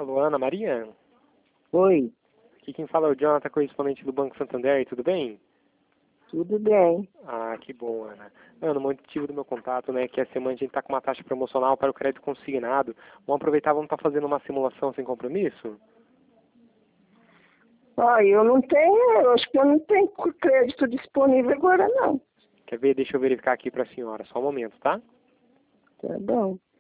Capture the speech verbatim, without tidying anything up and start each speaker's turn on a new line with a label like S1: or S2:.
S1: Alô, Ana Maria?
S2: Oi,
S1: Aqui quem fala é o Jonathan, correspondente do Banco Santander, tudo bem?
S2: tudo bem?
S1: Ah, que bom, Ana. Ana, o motivo do meu contato, né, é que essa semana a gente está com uma taxa promocional para o crédito consignado. Vamos aproveitar, vamos estar fazendo uma simulação sem compromisso?
S2: Ó, eu não tenho, eu acho que eu não tenho crédito disponível agora não.
S1: Quer ver? Deixa eu verificar aqui para a senhora, só um momento, tá?
S2: Tá bom.